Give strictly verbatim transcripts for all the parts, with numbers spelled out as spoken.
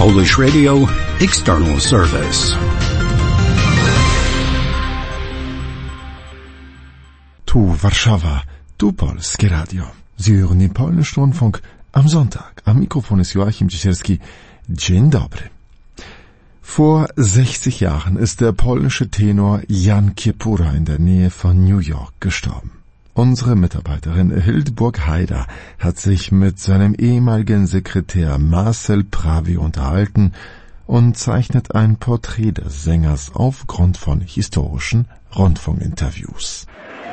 Polish Radio External Service. Tu Warszawa, tu Polskie Radio. Sie hören den polnischen Rundfunk am Sonntag. Am Mikrofon ist Joachim Ciesielski. Dzień dobry. Vor sechzig Jahren ist der polnische Tenor Jan Kiepura in der Nähe von New York gestorben. Unsere Mitarbeiterin Hildburg Haider hat sich mit seinem ehemaligen Sekretär Marcel Pravi unterhalten und zeichnet ein Porträt des Sängers aufgrund von historischen Rundfunkinterviews.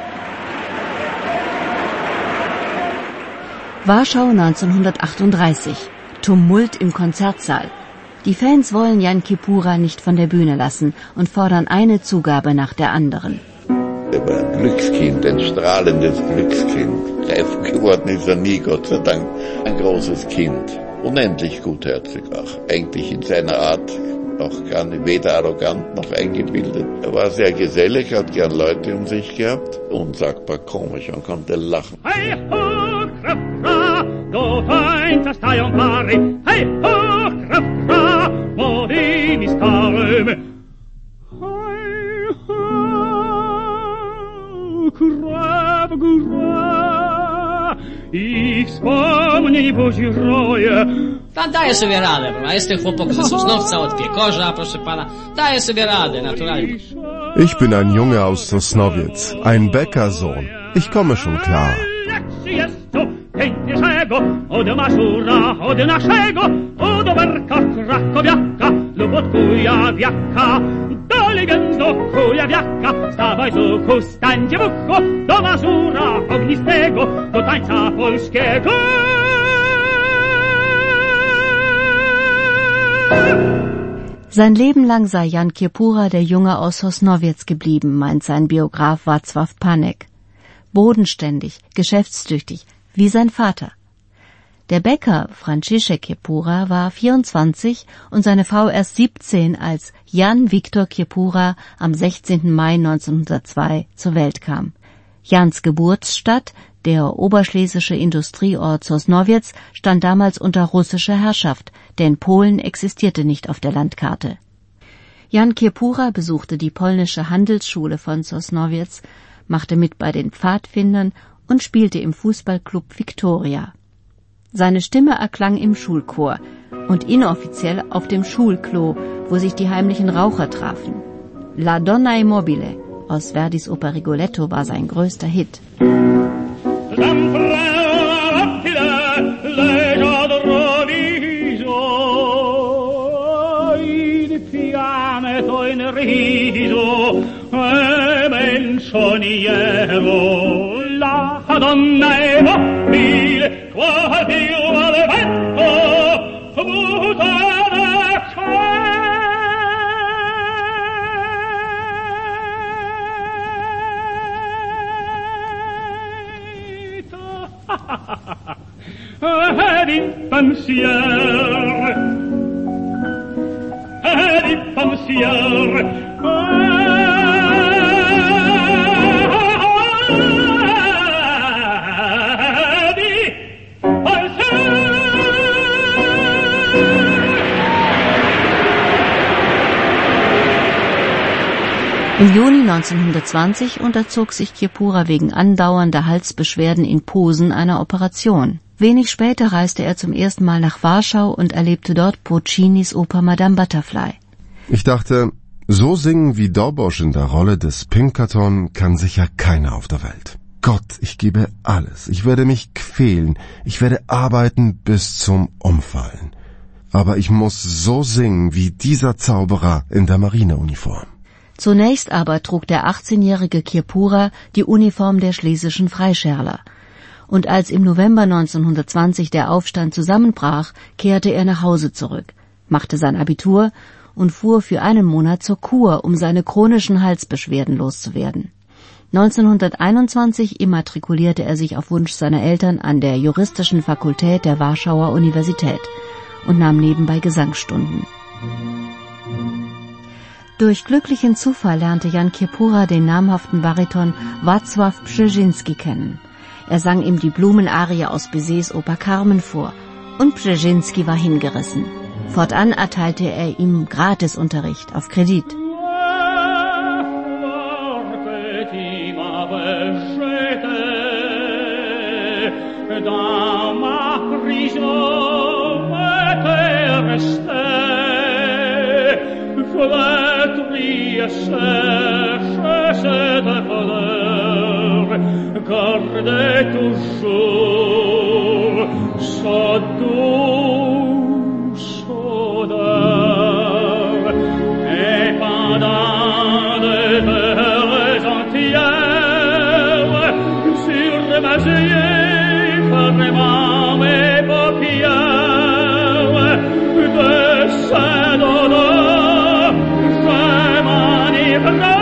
Warschau neunzehnhundertachtunddreißig. Tumult im Konzertsaal. Die Fans wollen Jan Kiepura nicht von der Bühne lassen und fordern eine Zugabe nach der anderen. Er war ein Glückskind, ein strahlendes Glückskind. Reif geworden ist er nie, Gott sei Dank. Ein großes Kind. Unendlich gutherzig auch. Eigentlich in seiner Art auch gar nicht, weder arrogant noch eingebildet. Er war sehr gesellig, hat gern Leute um sich gehabt. Unsagbar komisch, man konnte lachen. Hej, ho, kraftra, do tańca stają pary. Hej, ho, kraftra, młodymi starym. Krew góra i wspomnień poziroje. Pan daje sobie radę, prawda? Jest ten chłopak ze Sosnowca od piekorza, proszę pana. Daje sobie radę, naturalnie. Ich bin ein Junge aus Sosnowiec, ein Bäckersohn. Ich komme schon klar. Jest to piękniejszego od Mazura, od naszego, od Berka krakowiaka lub od kujawiaka. Dalej więc do kujawiaka, stawaj zuchu, stańcie w ucho, do Mazura ognistego, do tańca polskiego. Sein Leben lang sei Jan Kiepura der Junge aus Sosnowiec geblieben, meint sein Biograf Wacław Panek. Bodenständig, geschäftstüchtig, wie sein Vater. Der Bäcker Franciszek Kiepura war vierundzwanzig und seine Frau erst siebzehn, als Jan Wiktor Kiepura am sechzehnten Mai neunzehnhundertzwei zur Welt kam. Jans Geburtsstadt, der oberschlesische Industrieort Sosnowiec, stand damals unter russischer Herrschaft, denn Polen existierte nicht auf der Landkarte. Jan Kiepura besuchte die polnische Handelsschule von Sosnowiec, machte mit bei den Pfadfindern und spielte im Fußballclub Viktoria. Seine Stimme erklang im Schulchor und inoffiziell auf dem Schulklo, wo sich die heimlichen Raucher trafen. La Donna Immobile aus Verdis Oper Rigoletto war sein größter Hit. La donna è mobile, qual più al vento, mutata c'è. Ed il pensier, ed il pensier, Im Juni neunzehnhundertzwanzig unterzog sich Kiepura wegen andauernder Halsbeschwerden in Posen einer Operation. Wenig später reiste er zum ersten Mal nach Warschau und erlebte dort Puccinis Oper Madame Butterfly. Ich dachte, so singen wie Dobosch in der Rolle des Pinkerton kann sicher keiner auf der Welt. Gott, ich gebe alles. Ich werde mich quälen. Ich werde arbeiten bis zum Umfallen. Aber ich muss so singen wie dieser Zauberer in der Marineuniform. Zunächst aber trug der achtzehnjährige Kiepura die Uniform der schlesischen Freischärler. Und als im November neunzehnhundertzwanzig der Aufstand zusammenbrach, kehrte er nach Hause zurück, machte sein Abitur und fuhr für einen Monat zur Kur, um seine chronischen Halsbeschwerden loszuwerden. neunzehnhunderteinundzwanzig immatrikulierte er sich auf Wunsch seiner Eltern an der juristischen Fakultät der Warschauer Universität und nahm nebenbei Gesangsstunden. Durch glücklichen Zufall lernte Jan Kiepura den namhaften Bariton Wacław Brzezinski kennen. Er sang ihm die Blumenarie aus Bizets Oper Carmen vor und Brzezinski war hingerissen. Fortan erteilte er ihm Gratisunterricht auf Kredit. Garde toujours sa douce odeur et pendant des heures entières sur mes yeux fermant mes paupières de cette odeur je m'enivrais.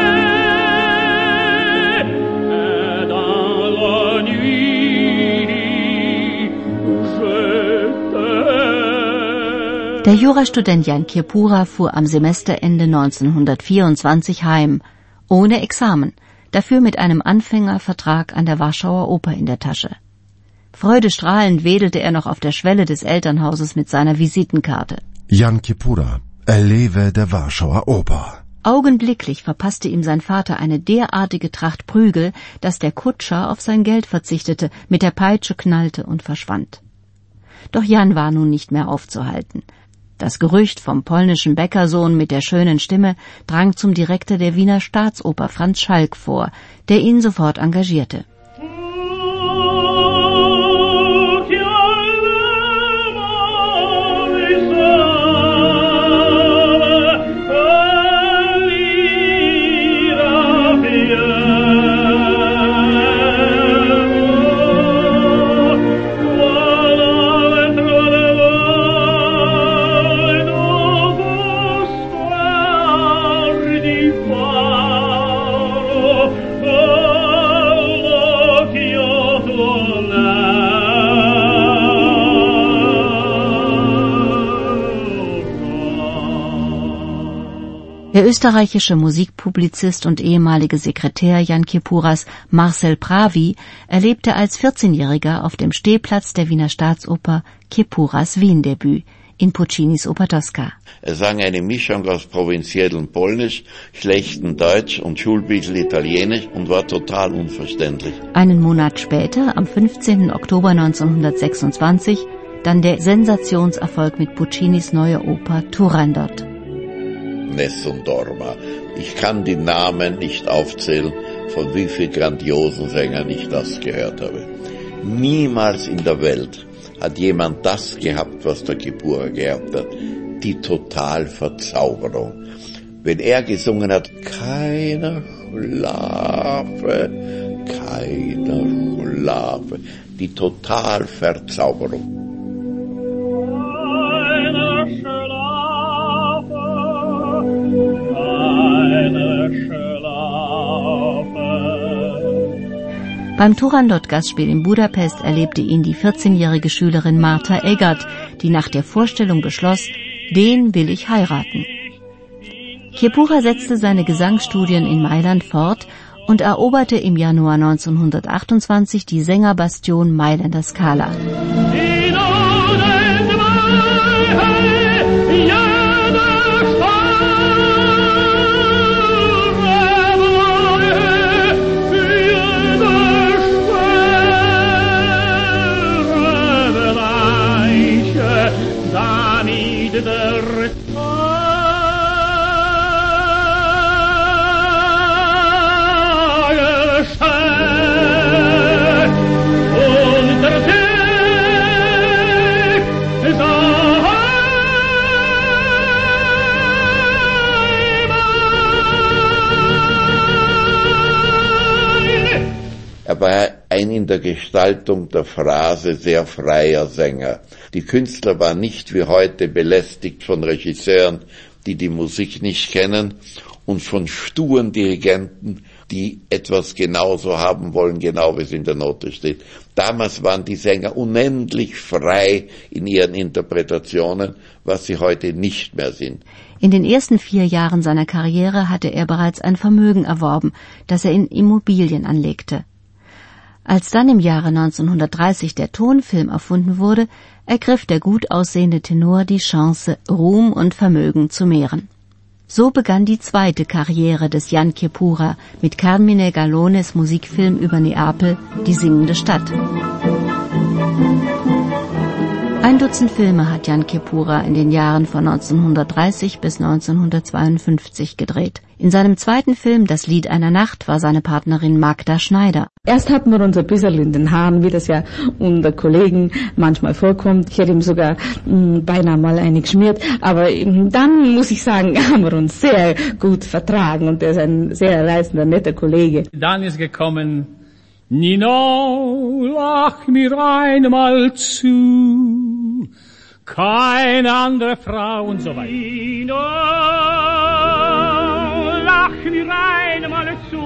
Der Jurastudent Jan Kiepura fuhr am Semesterende neunzehnhundertvierundzwanzig heim, ohne Examen, dafür mit einem Anfängervertrag an der Warschauer Oper in der Tasche. Freudestrahlend wedelte er noch auf der Schwelle des Elternhauses mit seiner Visitenkarte. Jan Kiepura, Eleve der Warschauer Oper. Augenblicklich verpasste ihm sein Vater eine derartige Tracht Prügel, dass der Kutscher auf sein Geld verzichtete, mit der Peitsche knallte und verschwand. Doch Jan war nun nicht mehr aufzuhalten. Das Gerücht vom polnischen Bäckersohn mit der schönen Stimme drang zum Direktor der Wiener Staatsoper Franz Schalk vor, der ihn sofort engagierte. Der österreichische Musikpublizist und ehemalige Sekretär Jan Kiepuras Marcel Pravi erlebte als vierzehnjähriger auf dem Stehplatz der Wiener Staatsoper Kiepuras Wien-Debüt in Puccinis Oper Tosca. Er sang eine Mischung aus provinziellem Polnisch, schlechtem Deutsch und Schulbissel Italienisch und war total unverständlich. Einen Monat später, am fünfzehnten Oktober neunzehnhundertsechsundzwanzig, dann der Sensationserfolg mit Puccinis neuer Oper Turandot. Nessun Dorma. Ich kann die Namen nicht aufzählen, von wie vielen grandiosen Sängern ich das gehört habe. Niemals in der Welt hat jemand das gehabt, was der Kiepura gehabt hat. Die Totalverzauberung. Wenn er gesungen hat, keiner schlafe, keiner schlafe. Die Totalverzauberung. Beim Turandot-Gastspiel in Budapest erlebte ihn die vierzehnjährige Schülerin Martha Eggert, die nach der Vorstellung beschloss, den will ich heiraten. Kiepura setzte seine Gesangsstudien in Mailand fort und eroberte im Januar neunzehnhundertachtundzwanzig die Sängerbastion Mailänder Scala. Er war ein in der Gestaltung der Phrase sehr freier Sänger. Die Künstler waren nicht wie heute belästigt von Regisseuren, die die Musik nicht kennen, und von sturen Dirigenten, die etwas genauso haben wollen, genau wie es in der Note steht. Damals waren die Sänger unendlich frei in ihren Interpretationen, was sie heute nicht mehr sind. In den ersten vier Jahren seiner Karriere hatte er bereits ein Vermögen erworben, das er in Immobilien anlegte. Als dann im Jahre neunzehnhundertdreißig der Tonfilm erfunden wurde, ergriff der gut aussehende Tenor die Chance, Ruhm und Vermögen zu mehren. So begann die zweite Karriere des Jan Kiepura mit Carmine Gallones Musikfilm über Neapel, Die singende Stadt. Ein Dutzend Filme hat Jan Kiepura in den Jahren von neunzehnhundertdreißig bis neunzehnhundertzweiundfünfzig gedreht. In seinem zweiten Film Das Lied einer Nacht war seine Partnerin Magda Schneider. Erst hatten wir uns ein bisschen in den Haaren, wie das ja unter Kollegen manchmal vorkommt. Ich hätte ihm sogar mh, beinahe mal eine geschmiert. Aber mh, dann, muss ich sagen, haben wir uns sehr gut vertragen. Und er ist ein sehr reißender, netter Kollege. Dann ist gekommen: Nino, lach mir einmal zu, keine andere Frau und so weiter. Nino, lach mir einmal zu,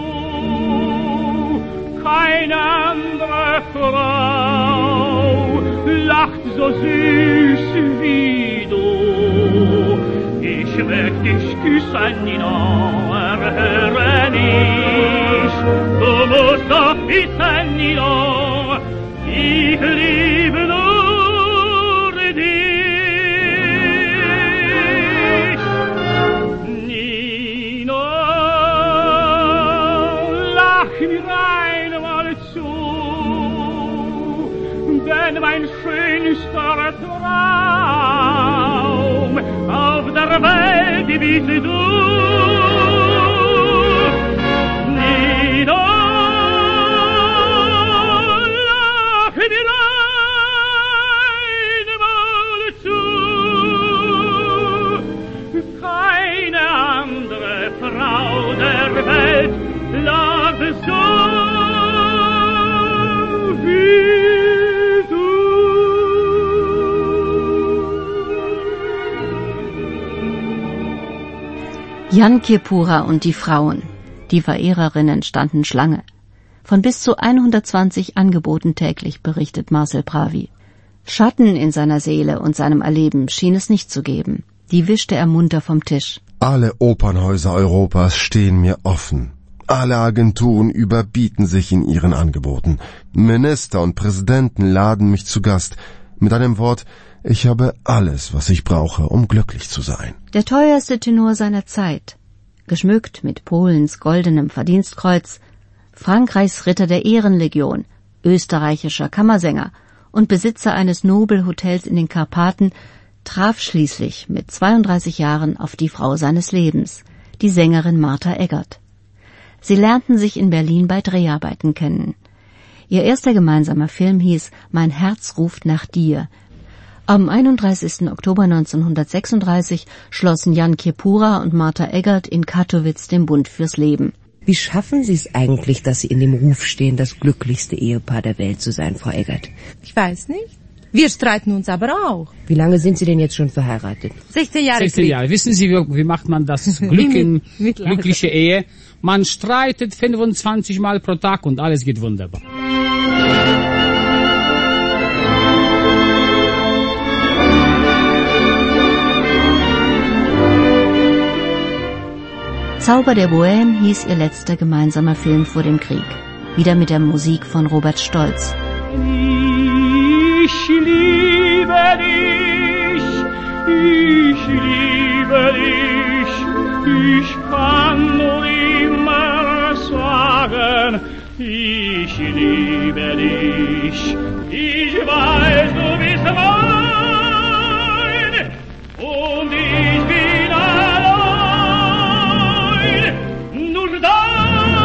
keine andere Frau lacht so süß wie du. Ich möcht dich küssen, Nino, erhöre nicht. Du musst doch wissen, Nino, ich liebe nur dich. Nino, lach mir einmal zu, denn mein schönster Traum auf der Welt bist du. Nino, lach mir einmal zu, keine andere Frau der Welt lacht so wie du. Jan Kiepura und die Frauen. Die Verehrerinnen standen Schlange. Von bis zu hundertzwanzig Angeboten täglich, berichtet Marcel Pravi. Schatten in seiner Seele und seinem Erleben schien es nicht zu geben. Die wischte er munter vom Tisch. Alle Opernhäuser Europas stehen mir offen. Alle Agenturen überbieten sich in ihren Angeboten. Minister und Präsidenten laden mich zu Gast. Mit einem Wort, ich habe alles, was ich brauche, um glücklich zu sein. Der teuerste Tenor seiner Zeit, geschmückt mit Polens goldenem Verdienstkreuz, Frankreichs Ritter der Ehrenlegion, österreichischer Kammersänger und Besitzer eines Nobelhotels in den Karpaten, traf schließlich mit zweiunddreißig Jahren auf die Frau seines Lebens, die Sängerin Martha Eggert. Sie lernten sich in Berlin bei Dreharbeiten kennen. Ihr erster gemeinsamer Film hieß Mein Herz ruft nach dir. Am einunddreißigsten Oktober neunzehnhundertsechsunddreißig schlossen Jan Kiepura und Martha Eggert in Kattowitz den Bund fürs Leben. Wie schaffen Sie es eigentlich, dass Sie in dem Ruf stehen, das glücklichste Ehepaar der Welt zu sein, Frau Eggert? Ich weiß nicht. Wir streiten uns aber auch. Wie lange sind Sie denn jetzt schon verheiratet? sechzehn Jahre. sechzehn Jahre. Wissen Sie, wie, wie macht man das Glück in glückliche Ehe? Man streitet fünfundzwanzig Mal pro Tag und alles geht wunderbar. Zauber der Bohème hieß ihr letzter gemeinsamer Film vor dem Krieg. Wieder mit der Musik von Robert Stolz. Ich liebe dich, ich liebe dich, ich kann nur immer sagen, ich liebe dich, ich weiß, du bist mein, und ich bin allein, nur dein.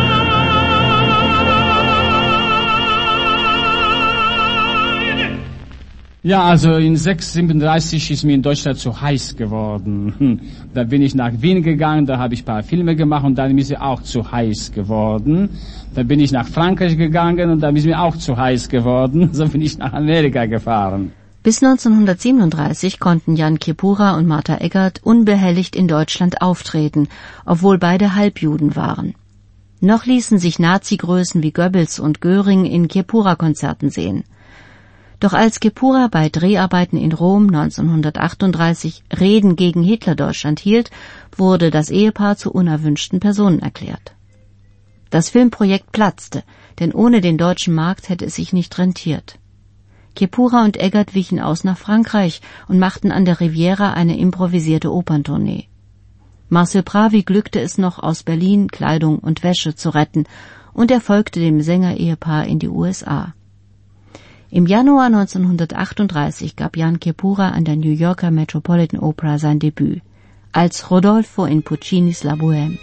Ja, also in sechs siebenunddreißig ist mir in Deutschland zu heiß geworden. Da bin ich nach Wien gegangen, da habe ich ein paar Filme gemacht und dann ist mir auch zu heiß geworden. Da bin ich nach Frankreich gegangen und da ist mir auch zu heiß geworden. So bin ich nach Amerika gefahren. Bis neunzehnhundertsiebenunddreißig konnten Jan Kiepura und Martha Eggert unbehelligt in Deutschland auftreten, obwohl beide Halbjuden waren. Noch ließen sich Nazi-Größen wie Goebbels und Göring in Kiepura-Konzerten sehen. Doch als Kiepura bei Dreharbeiten in Rom neunzehnhundertachtunddreißig Reden gegen Hitlerdeutschland hielt, wurde das Ehepaar zu unerwünschten Personen erklärt. Das Filmprojekt platzte. denn ohne den deutschen Markt hätte es sich nicht rentiert. Kepura und Eggert wichen aus nach Frankreich und machten an der Riviera eine improvisierte Operntournee. Marcel Pravi glückte es noch, aus Berlin Kleidung und Wäsche zu retten, und er folgte dem Sängerehepaar in die U S A. Im Januar neunzehnhundertachtunddreißig gab Jan Kepura an der New Yorker Metropolitan Opera sein Debüt, als Rodolfo in Puccinis La Bohème.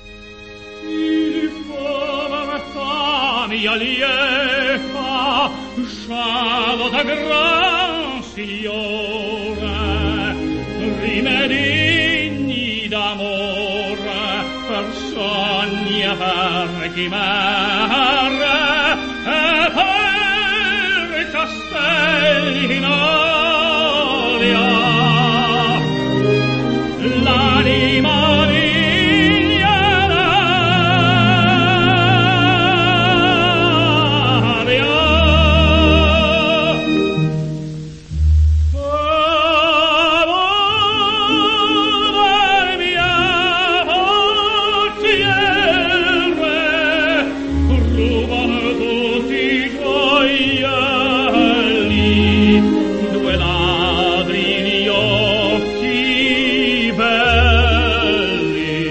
Castelli in aria, l'anima mia l'aria. Amor mia voltiere, rubano tutti gioia. Due ladri gli occhi belli,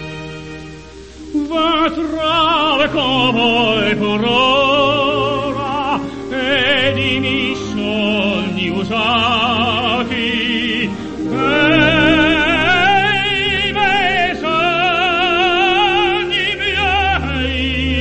va trave come per ora ed i miei sogni usati e i miei sogni miei.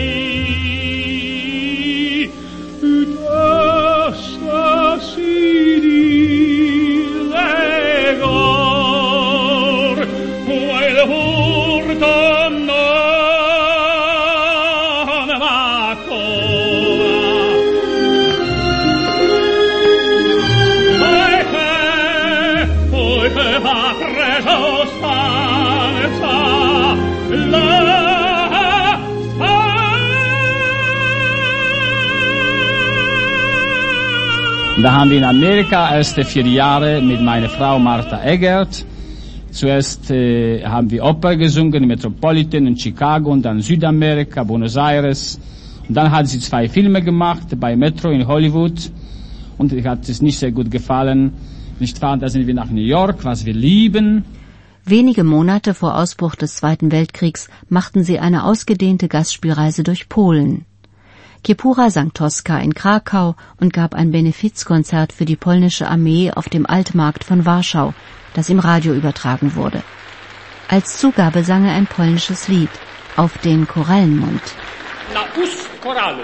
Da haben wir in Amerika erste vier Jahre mit meiner Frau Martha Eggert. Zuerst äh, haben wir Oper gesungen in Metropolitan in Chicago und dann Südamerika, Buenos Aires. Und dann hat sie zwei Filme gemacht bei Metro in Hollywood und ich hat es nicht sehr gut gefallen. Nicht wahr? Da sind wir nach New York, was wir lieben. Wenige Monate vor Ausbruch des Zweiten Weltkriegs machten sie eine ausgedehnte Gastspielreise durch Polen. Kepura sang Tosca in Krakau und gab ein Benefizkonzert für die polnische Armee auf dem Altmarkt von Warschau, das im Radio übertragen wurde. Als Zugabe sang er ein polnisches Lied, Auf den Korallenmund. Na ust koralu.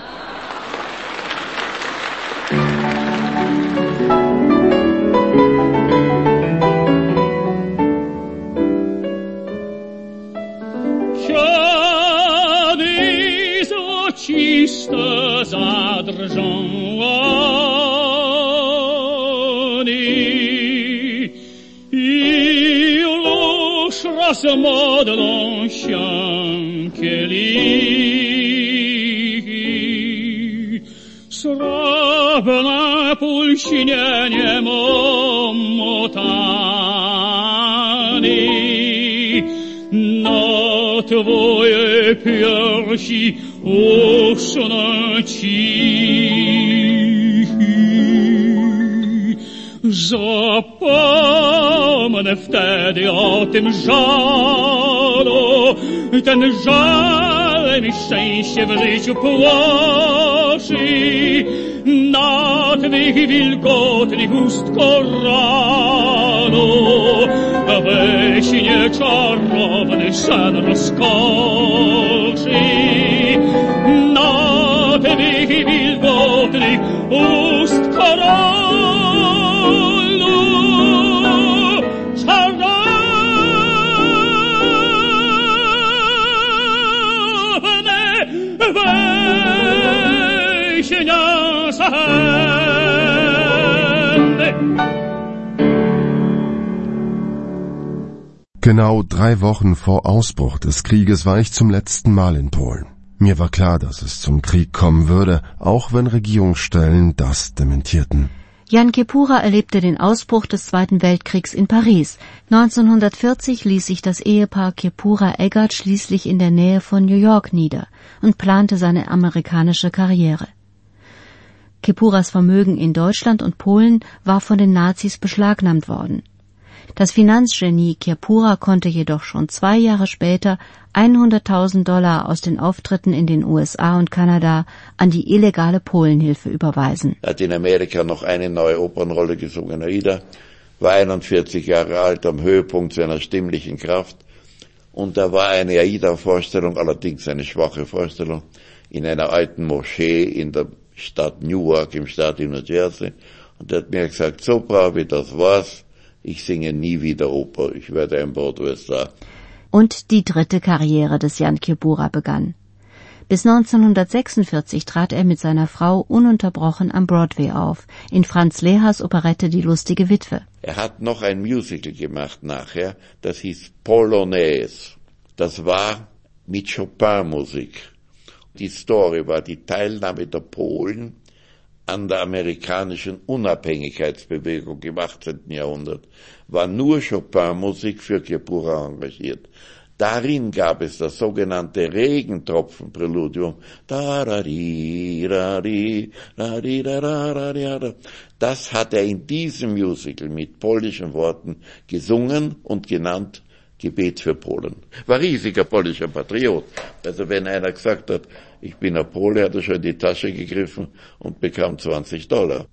Чисто задржаны, и ложь размодлон щанкели, срабна пульщиненем мотаны, на твое перщи Ушно чихи, zapomnę wtedy o tym żalu, ten żal mi szczęście w życiu płoszy, na twych wilgotnych ust koralu, we śnie czarowny sen rozkoszy. Na twych wilgotnych ust koralu czarowne weśnia senne. Genau drei Wochen vor Ausbruch des Krieges war ich zum letzten Mal in Polen. Mir war klar, dass es zum Krieg kommen würde, auch wenn Regierungsstellen das dementierten. Jan Kiepura erlebte den Ausbruch des Zweiten Weltkriegs in Paris. neunzehnhundertvierzig ließ sich das Ehepaar Kiepura-Eggert schließlich in der Nähe von New York nieder und plante seine amerikanische Karriere. Kiepuras Vermögen in Deutschland und Polen war von den Nazis beschlagnahmt worden. Das Finanzgenie Kiepura konnte jedoch schon zwei Jahre später hunderttausend Dollar aus den Auftritten in den U S A und Kanada an die illegale Polenhilfe überweisen. Er hat in Amerika noch eine neue Opernrolle gesungen, Aida, war einundvierzig Jahre alt, am Höhepunkt seiner stimmlichen Kraft. Und da war eine Aida-Vorstellung, allerdings eine schwache Vorstellung, in einer alten Moschee in der Stadt Newark, im Staat New Jersey. Und er hat mir gesagt, so brav wie das war's, ich singe nie wieder Oper, ich werde ein Broadway-Star. Und die dritte Karriere des Jan Kiepura begann. Bis neunzehnhundertsechsundvierzig trat er mit seiner Frau ununterbrochen am Broadway auf, in Franz Lehars Operette Die lustige Witwe. Er hat noch ein Musical gemacht nachher, das hieß Polonaise. Das war mit Chopin-Musik. Die Story war die Teilnahme der Polen an der amerikanischen Unabhängigkeitsbewegung im achtzehnten Jahrhundert, war nur Chopin-Musik für Kiepura engagiert. Darin gab es das sogenannte Regentropfen-Präludium. Das hat er in diesem Musical mit polnischen Worten gesungen und genannt Gebet für Polen. War riesiger polnischer Patriot. Also wenn einer gesagt hat, ich bin ein Pole, hat er schon in die Tasche gegriffen und bekam zwanzig Dollar.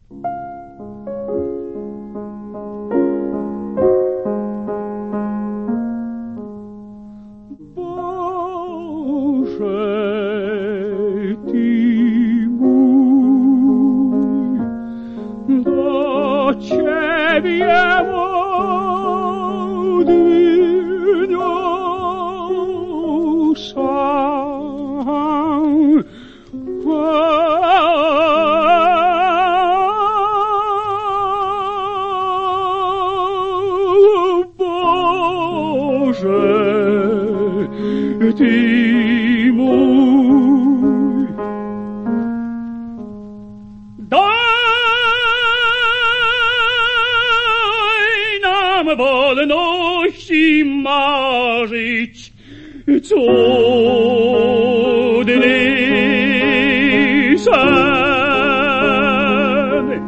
Wollen euch im marzyć, co dni sen.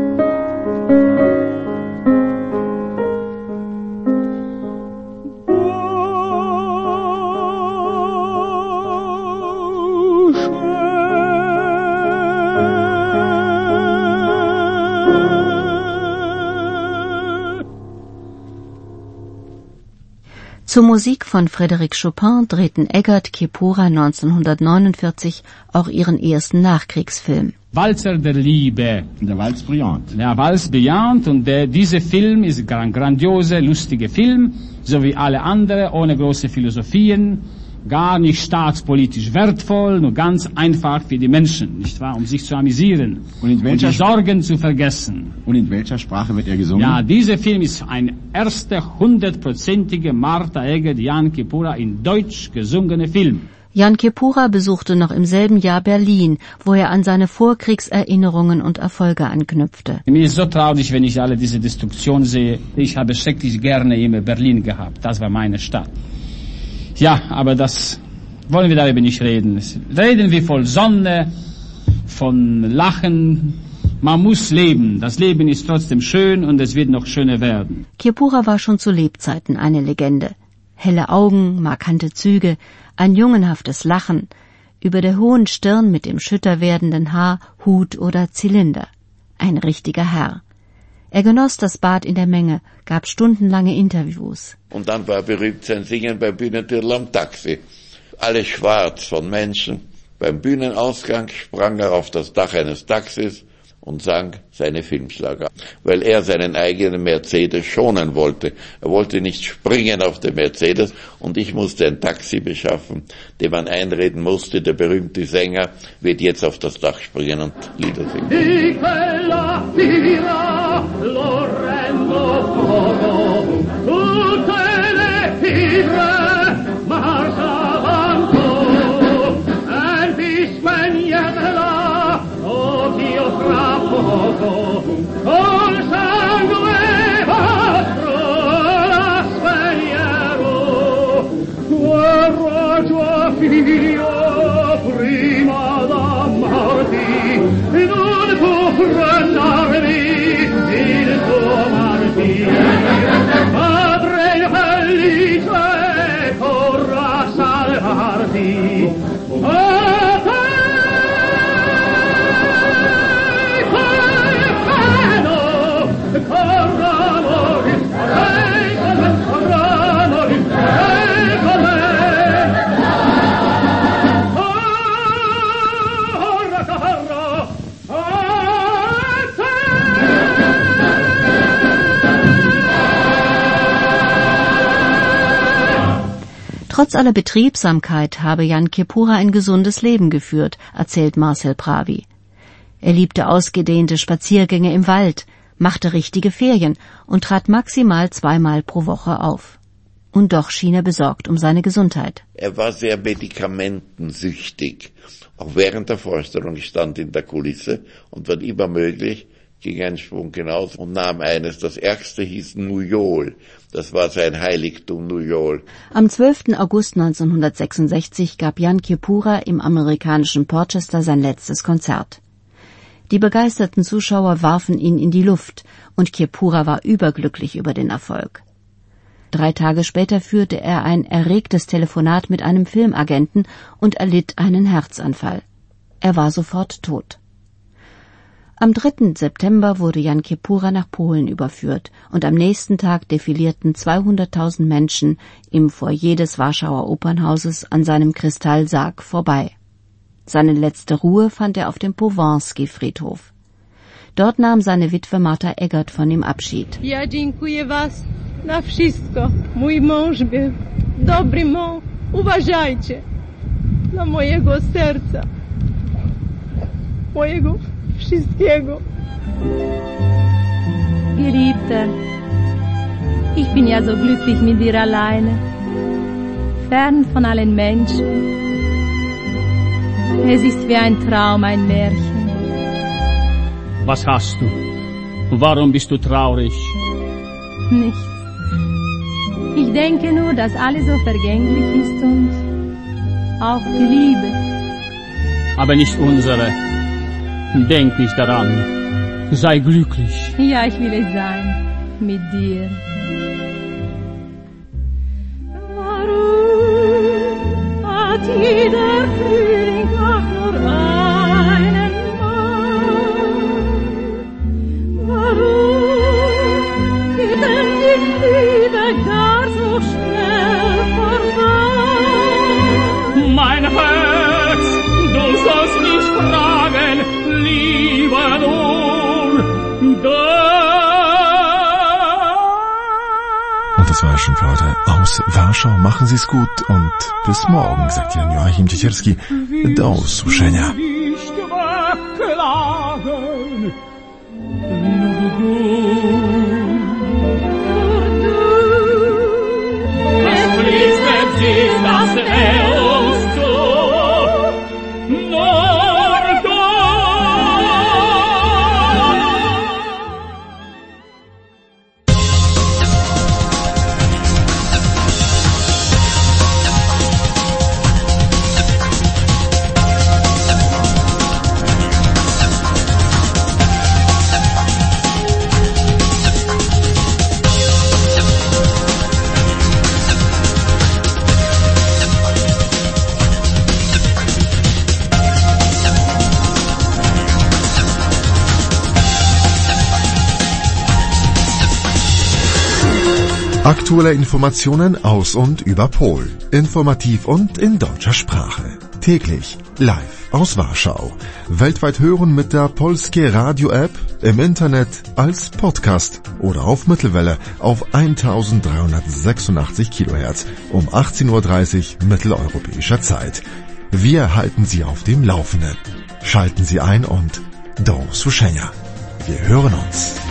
Zur Musik von Frédéric Chopin drehten Eggert Kiepura neunzehnhundertneunundvierzig auch ihren ersten Nachkriegsfilm. Walzer der Liebe. Der Walz Brillant. Der Walz Brillant, und der, dieser Film ist ein grandioser, lustiger Film, so wie alle anderen, ohne große Philosophien, gar nicht staatspolitisch wertvoll, nur ganz einfach für die Menschen, nicht wahr, um sich zu amüsieren und, in welcher und die Sorgen zu vergessen. Und in welcher Sprache wird er gesungen? Ja, dieser Film ist ein erster hundertprozentige Martha Eggert Jan Kiepura in Deutsch gesungene Film. Jan Kiepura besuchte noch im selben Jahr Berlin, wo er an seine Vorkriegserinnerungen und Erfolge anknüpfte. Mir ist so traurig, wenn ich alle diese Destruktion sehe. Ich habe schrecklich gerne immer Berlin gehabt. Das war meine Stadt. Ja, aber das wollen wir darüber nicht reden. Reden wir voll Sonne, von Lachen. Man muss leben. Das Leben ist trotzdem schön und es wird noch schöner werden. Kiepura war schon zu Lebzeiten eine Legende. Helle Augen, markante Züge, ein jungenhaftes Lachen, über der hohen Stirn mit dem schütter werdenden Haar, Hut oder Zylinder. Ein richtiger Herr. Er genoss das Bad in der Menge, gab stundenlange Interviews. Und dann war berühmt sein Singen beim Bühnentürl am Taxi. Alles schwarz von Menschen. Beim Bühnenausgang sprang er auf das Dach eines Taxis und sang seine Filmschlager, weil er seinen eigenen Mercedes schonen wollte. Er wollte nicht springen auf den Mercedes und ich musste ein Taxi beschaffen, dem man einreden musste, der berühmte Sänger wird jetzt auf das Dach springen und Lieder singen. Fra fuoco, col sangue vostro la spegnerò. Guerra già figlio prima d'ammarti, non può frenarmi il tuo martirio. Padre felice, corra a salvarti. A te, Colpeno, corra morir, lei con me, corra morir, lei con me. Corra, corra, a te. Trotz aller Betriebsamkeit habe Jan Kiepura ein gesundes Leben geführt, erzählt Marcel Pravi. Er liebte ausgedehnte Spaziergänge im Wald, machte richtige Ferien und trat maximal zweimal pro Woche auf. Und doch schien er besorgt um seine Gesundheit. Er war sehr medikamentensüchtig. Auch während der Vorstellung stand in der Kulisse und wann immer möglich ging ein Schwung hinaus und nahm eines. Das ärgste hieß Nujol. Das war sein Heiligtum, Nujol. Am zwölften August neunzehnhundertsechsundsechzig gab Jan Kiepura im amerikanischen Portchester sein letztes Konzert. Die begeisterten Zuschauer warfen ihn in die Luft und Kiepura war überglücklich über den Erfolg. Drei Tage später führte er ein erregtes Telefonat mit einem Filmagenten und erlitt einen Herzanfall. Er war sofort tot. Am dritten September wurde Jan Kiepura nach Polen überführt und am nächsten Tag defilierten zweihunderttausend Menschen im Foyer des Warschauer Opernhauses an seinem Kristallsarg vorbei. Seine letzte Ruhe fand er auf dem Powański-Friedhof. Dort nahm seine Witwe Marta Eggert von ihm Abschied. Ja, dziękuję was na wszystko. Mój mąż był dobry mąż. Uważajcie na mojego serca. Mojego wszystkiego. Geliebter, ich bin ja so glücklich mit dir alleine, fern von allen Menschen. Es ist wie ein Traum, ein Märchen. Was hast du? Warum bist du traurig? Nichts. Ich denke nur, dass alles so vergänglich ist und auch die Liebe. Aber nicht unsere. Denk nicht daran. Sei glücklich. Ja, ich will es sein. Mit dir. Warum hat jeder Frühling auch nur einen Mann? Warum geht denn die Liebe gar so schnell vorbei? Mein Herz, du sollst nicht fragen, lieber nur, da. Und das war schon für heute aus Warschau. Machen Sie es gut und bis morgen, sagt Jan Joachim Ciecierski. Do usłyszenia. Aktuelle Informationen aus und über Polen. Informativ und in deutscher Sprache. Täglich live aus Warschau. Weltweit hören mit der Polskie Radio App, im Internet, als Podcast oder auf Mittelwelle auf eintausenddreihundertsechsundachtzig Kilohertz um achtzehn Uhr dreißig mitteleuropäischer Zeit. Wir halten Sie auf dem Laufenden. Schalten Sie ein und do usłyszenia. Wir hören uns.